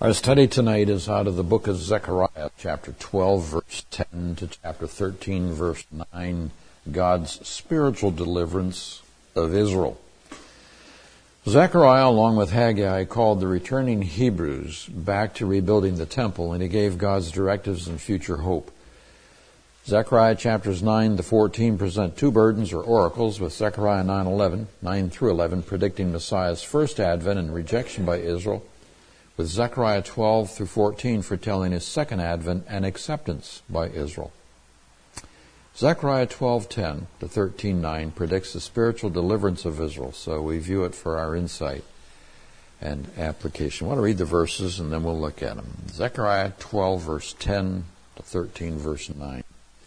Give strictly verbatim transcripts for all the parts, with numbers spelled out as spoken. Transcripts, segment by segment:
Our study tonight is out of the book of Zechariah, chapter twelve, verse ten to chapter thirteen, verse nine, God's spiritual deliverance of Israel. Zechariah, along with Haggai, called the returning Hebrews back to rebuilding the temple, and he gave God's directives and future hope. Zechariah chapters nine to fourteen present two burdens or oracles, with Zechariah nine eleven, nine through eleven predicting Messiah's first advent and rejection by Israel, with Zechariah twelve through fourteen foretelling his second advent and acceptance by Israel. Zechariah twelve ten to thirteen nine predicts the spiritual deliverance of Israel, so we view it for our insight and application. I want to read the verses and then we'll look at them. Zechariah twelve verse ten to thirteen verse nine.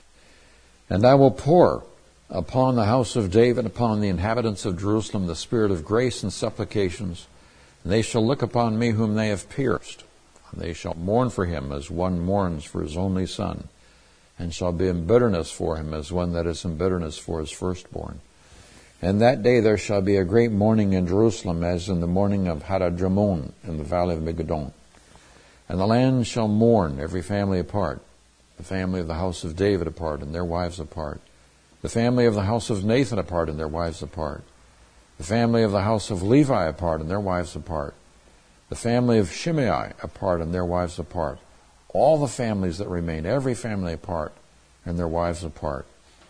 And I will pour upon the house of David, upon the inhabitants of Jerusalem, the spirit of grace and supplications. And they shall look upon me whom they have pierced, and they shall mourn for him as one mourns for his only son, and shall be in bitterness for him as one that is in bitterness for his firstborn. And that day there shall be a great mourning in Jerusalem, as in the mourning of Hadadrimmon in the valley of Megiddon. And the land shall mourn, every family apart, the family of the house of David apart, and their wives apart, the family of the house of Nathan apart, and their wives apart, the family of the house of Levi apart, and their wives apart, the family of Shimei apart, and their wives apart, all the families that remain, every family apart, and their wives apart.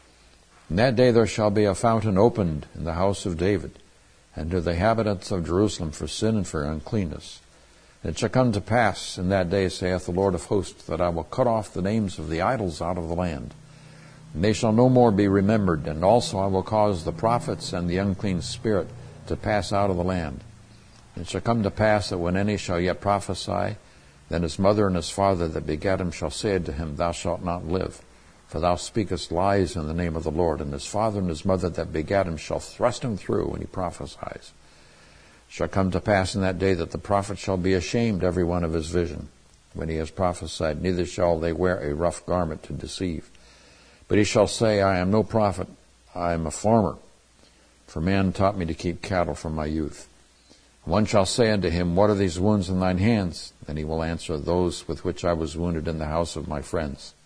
In that day there shall be a fountain opened in the house of David, and to the inhabitants of Jerusalem for sin and for uncleanness. And it shall come to pass in that day, saith the Lord of hosts, that I will cut off the names of the idols out of the land. And they shall no more be remembered, and also I will cause the prophets and the unclean spirit to pass out of the land. And it shall come to pass that when any shall yet prophesy, then his mother and his father that begat him shall say to him, Thou shalt not live, for thou speakest lies in the name of the Lord. And his father and his mother that begat him shall thrust him through when he prophesies. It shall come to pass in that day that the prophet shall be ashamed every one of his vision, when he has prophesied, neither shall they wear a rough garment to deceive. But he shall say, I am no prophet, I am a farmer, for man taught me to keep cattle from my youth. One shall say unto him, What are these wounds in thine hands? Then he will answer, Those with which I was wounded in the house of my friends.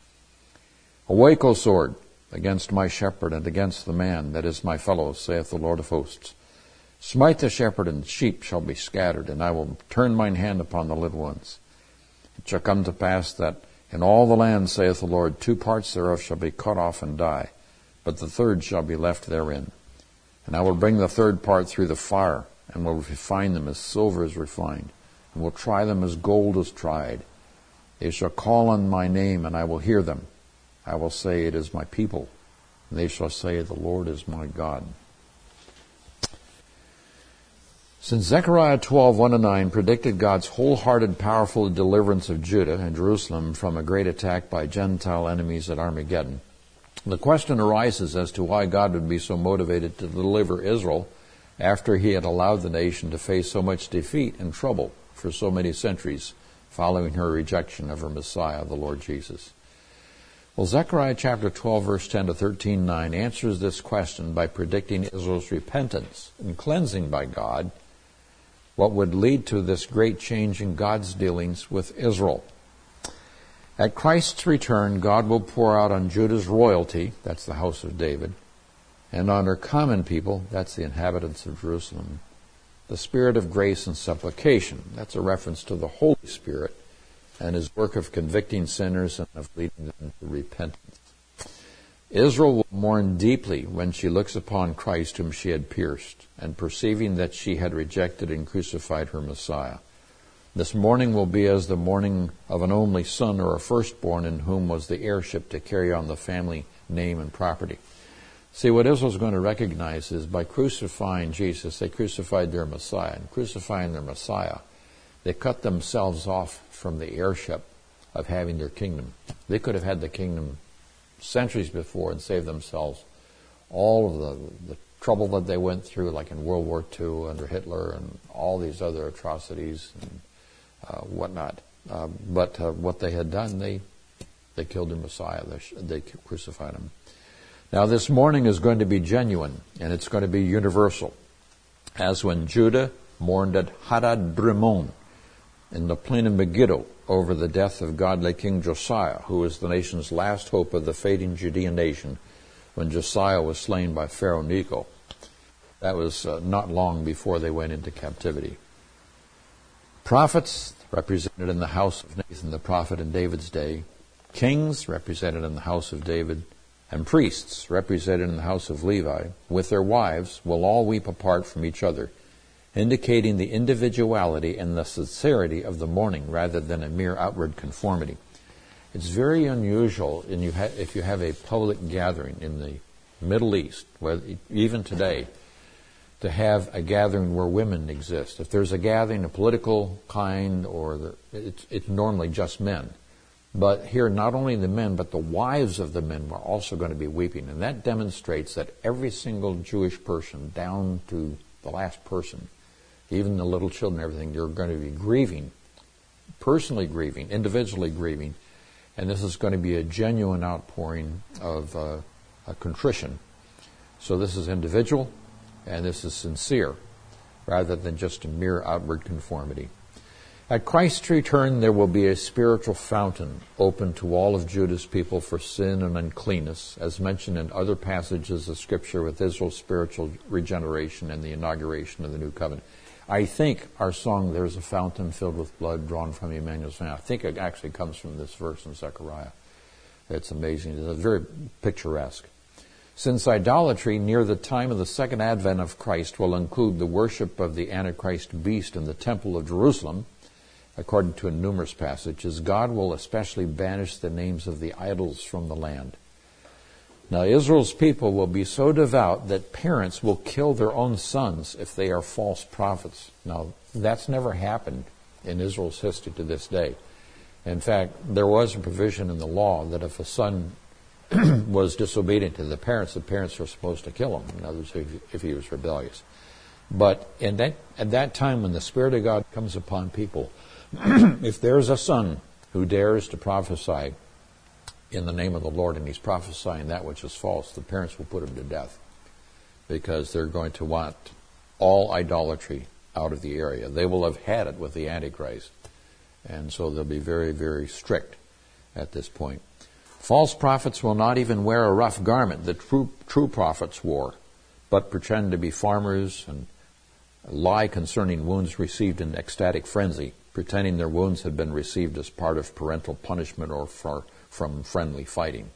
Awake, O sword, against my shepherd and against the man that is my fellow, saith the Lord of hosts. Smite the shepherd, and sheep shall be scattered, and I will turn mine hand upon the little ones. It shall come to pass that in all the land, saith the Lord, two parts thereof shall be cut off and die, but the third shall be left therein. And I will bring the third part through the fire, and will refine them as silver is refined, and will try them as gold is tried. They shall call on my name, and I will hear them. I will say, It is my people. And they shall say, The Lord is my God. Since Zechariah twelve, one to nine predicted God's wholehearted, powerful deliverance of Judah and Jerusalem from a great attack by Gentile enemies at Armageddon, the question arises as to why God would be so motivated to deliver Israel after he had allowed the nation to face so much defeat and trouble for so many centuries following her rejection of her Messiah, the Lord Jesus. Well, Zechariah chapter twelve, verse ten to thirteen nine answers this question by predicting Israel's repentance and cleansing by God, what would lead to this great change in God's dealings with Israel. At Christ's return, God will pour out on Judah's royalty, that's the house of David, and on her common people, that's the inhabitants of Jerusalem, the spirit of grace and supplication. That's a reference to the Holy Spirit and his work of convicting sinners and of leading them to repentance. Israel will mourn deeply when she looks upon Christ whom she had pierced, and perceiving that she had rejected and crucified her Messiah. This mourning will be as the mourning of an only son or a firstborn in whom was the heirship to carry on the family name and property. See, what Israel's going to recognize is by crucifying Jesus, they crucified their Messiah. And crucifying their Messiah, they cut themselves off from the heirship of having their kingdom. They could have had the kingdom centuries before and saved themselves all of the, the trouble that they went through, like in World War Two under Hitler and all these other atrocities and uh, whatnot. Uh, but uh, what they had done, they they killed their Messiah. They, they crucified him. Now this mourning is going to be genuine, and it's going to be universal. As when Judah mourned at Hadadrimmon, in the plain of Megiddo over the death of godly King Josiah, who was the nation's last hope of the fading Judean nation when Josiah was slain by Pharaoh Necho. That was uh, not long before they went into captivity. Prophets, represented in the house of Nathan the prophet in David's day. Kings, represented in the house of David. And priests, represented in the house of Levi, with their wives, will all weep apart from each other, indicating the individuality and the sincerity of the mourning rather than a mere outward conformity. It's very unusual in you ha- if you have a public gathering in the Middle East, where even today, to have a gathering where women exist. If there's a gathering, a political kind, or the, it's, it's normally just men. But here, not only the men, but the wives of the men are also going to be weeping. And that demonstrates that every single Jewish person, down to the last person, even the little children and everything, they're going to be grieving, personally grieving, individually grieving. And this is going to be a genuine outpouring of uh, a contrition. So this is individual, and this is sincere, rather than just a mere outward conformity. At Christ's return, there will be a spiritual fountain open to all of Judah's people for sin and uncleanness, as mentioned in other passages of Scripture with Israel's spiritual regeneration and the inauguration of the New Covenant. I think our song, "There's a Fountain Filled with Blood Drawn from Emmanuel's Hand," I think it actually comes from this verse in Zechariah. It's amazing. It's very picturesque. Since idolatry near the time of the second advent of Christ will include the worship of the Antichrist beast in the Temple of Jerusalem, according to numerous passages, God will especially banish the names of the idols from the land. Now, Israel's people will be so devout that parents will kill their own sons if they are false prophets. Now, that's never happened in Israel's history to this day. In fact, there was a provision in the law that if a son was disobedient to the parents, the parents were supposed to kill him. In other words, if he was rebellious. But in that, at that time when the Spirit of God comes upon people, if there's a son who dares to prophesy in the name of the Lord and he's prophesying that which is false, the parents will put him to death because they're going to want all idolatry out of the area. They will have had it with the Antichrist, and so they'll be very, very strict at this point. False prophets will not even wear a rough garment that true, true prophets wore, but pretend to be farmers and lie concerning wounds received in ecstatic frenzy, pretending their wounds had been received as part of parental punishment or for, from friendly fighting.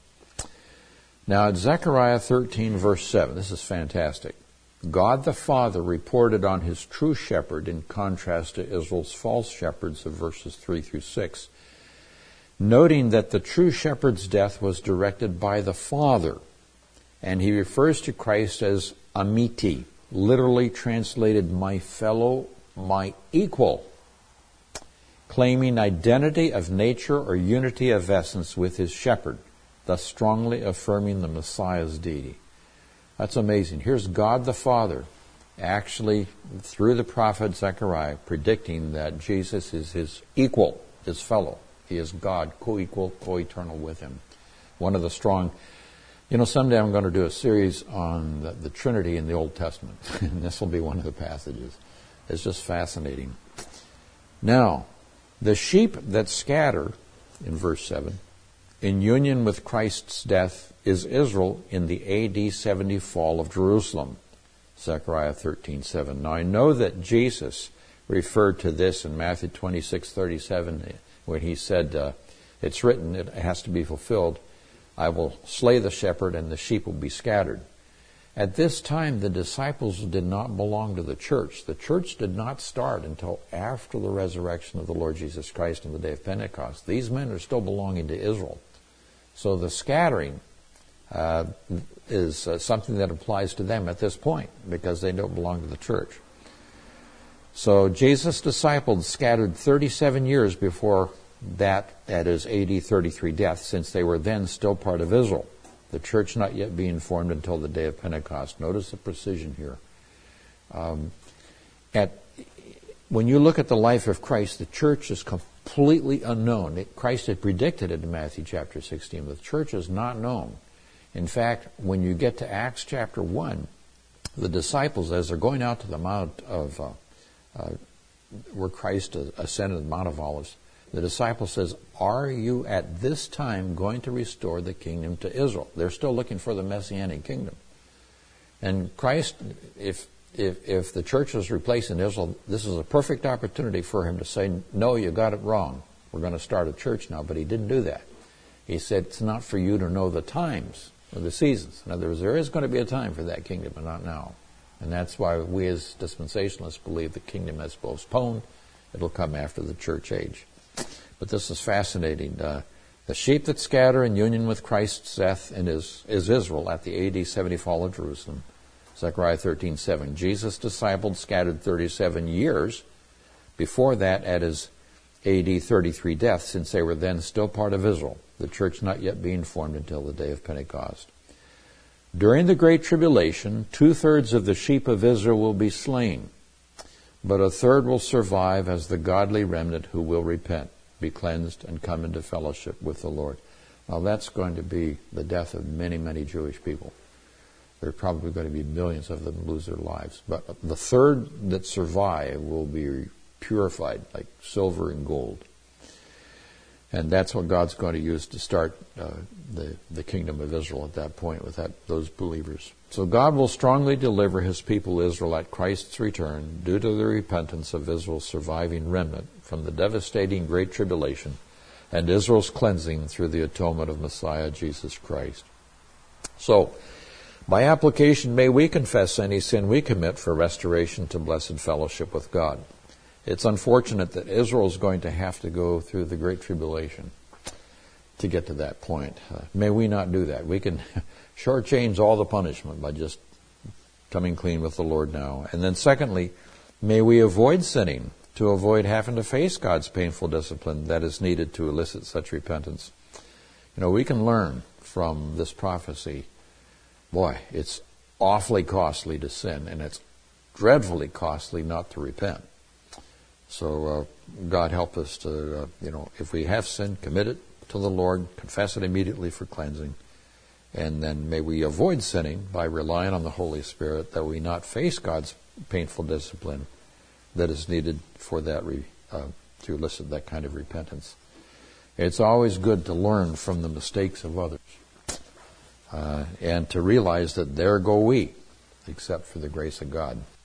Now, at Zechariah thirteen, verse seven, this is fantastic. God the Father reported on his true shepherd in contrast to Israel's false shepherds of verses three through six, noting that the true shepherd's death was directed by the Father, and he refers to Christ as Amiti, literally translated my fellow, my equal, claiming identity of nature or unity of essence with his shepherd, thus strongly affirming the Messiah's deity. That's amazing. Here's God the Father, actually, through the prophet Zechariah, predicting that Jesus is his equal, his fellow. He is God, co-equal, co-eternal with him. One of the strong... You know, someday I'm going to do a series on the, the Trinity in the Old Testament, and this will be one of the passages. It's just fascinating. Now, the sheep that scatter, in verse seven, in union with Christ's death is Israel in the A D seventy fall of Jerusalem, Zechariah thirteen seven. Now, I know that Jesus referred to this in Matthew twenty-six thirty-seven, when he said, uh, it's written, it has to be fulfilled, I will slay the shepherd and the sheep will be scattered. At this time, the disciples did not belong to the church. The church did not start until after the resurrection of the Lord Jesus Christ on the day of Pentecost. These men are still belonging to Israel. So the scattering uh, is uh, something that applies to them at this point because they don't belong to the church. So Jesus' disciples scattered thirty-seven years before that, that is A D thirty-three death, since they were then still part of Israel. The church not yet being formed until the day of Pentecost. Notice the precision here. Um, at when you look at the life of Christ, the church is completely unknown. It, Christ had predicted it in Matthew chapter sixteen, but the church is not known. In fact, when you get to Acts chapter one, the disciples, as they're going out to the Mount of uh, uh, where Christ ascended the Mount of Olives, the disciple says, are you at this time going to restore the kingdom to Israel? They're still looking for the Messianic kingdom. And Christ, if if if the church is replacing Israel, this is a perfect opportunity for him to say, no, you got it wrong. We're going to start a church now. But he didn't do that. He said, it's not for you to know the times or the seasons. In other words, there is going to be a time for that kingdom, but not now. And that's why we as dispensationalists believe the kingdom is postponed. It'll come after the church age. But this is fascinating. Uh, the sheep that scatter in union with Christ's death and is, is Israel at the A D seventy fall of Jerusalem. Zechariah thirteen seven. Jesus' disciples scattered thirty-seven years before that at his A D thirty-three death, since they were then still part of Israel, the church not yet being formed until the day of Pentecost. During the Great Tribulation, two-thirds of the sheep of Israel will be slain, but a third will survive as the godly remnant who will repent, be cleansed, and come into fellowship with the Lord. Now that's going to be the death of many, many Jewish people. There are probably going to be millions of them lose their lives. But the third that survive will be purified like silver and gold. And that's what God's going to use to start uh, the, the kingdom of Israel at that point with that, those believers. So God will strongly deliver his people Israel at Christ's return due to the repentance of Israel's surviving remnant from the devastating Great Tribulation and Israel's cleansing through the atonement of Messiah Jesus Christ. So, by application, may we confess any sin we commit for restoration to blessed fellowship with God. It's unfortunate that Israel is going to have to go through the Great Tribulation to get to that point. Uh, may we not do that. We can shortchange all the punishment by just coming clean with the Lord now. And then secondly, may we avoid sinning to avoid having to face God's painful discipline that is needed to elicit such repentance. You know, we can learn from this prophecy. Boy, it's awfully costly to sin, and it's dreadfully costly not to repent. So uh, God help us to, uh, you know, if we have sinned, commit it to the Lord, confess it immediately for cleansing, and then may we avoid sinning by relying on the Holy Spirit that we not face God's painful discipline that is needed for that, re, uh, to elicit that kind of repentance. It's always good to learn from the mistakes of others. Uh, and to realize that there go we, except for the grace of God.